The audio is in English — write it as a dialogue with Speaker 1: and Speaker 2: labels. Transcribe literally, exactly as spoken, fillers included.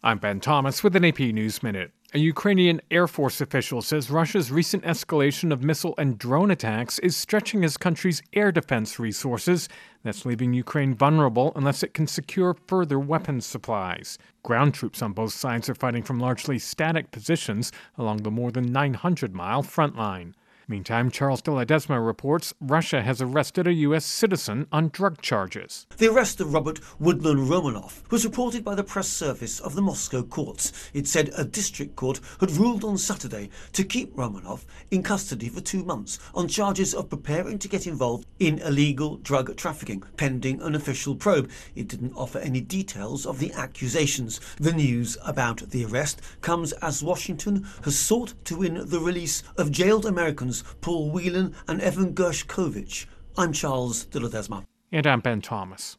Speaker 1: I'm Ben Thomas with an A P News Minute. A Ukrainian Air Force official says Russia's recent escalation of missile and drone attacks is stretching his country's air defense resources. That's leaving Ukraine vulnerable unless it can secure further weapons supplies. Ground troops on both sides are fighting from largely static positions along the more than nine hundred mile front line. Meantime, Charles de Ledesma reports Russia has arrested a U S citizen on drug charges.
Speaker 2: The arrest of Robert Woodland Romanov was reported by the press service of the Moscow courts. It said a district court had ruled on Saturday to keep Romanov in custody for two months on charges of preparing to get involved in illegal drug trafficking, pending an official probe. It didn't offer any details of the accusations. The news about the arrest comes as Washington has sought to win the release of jailed Americans Paul Whelan and Evan Gershkovich. I'm Charles de Ledesma.
Speaker 1: And I'm Ben Thomas.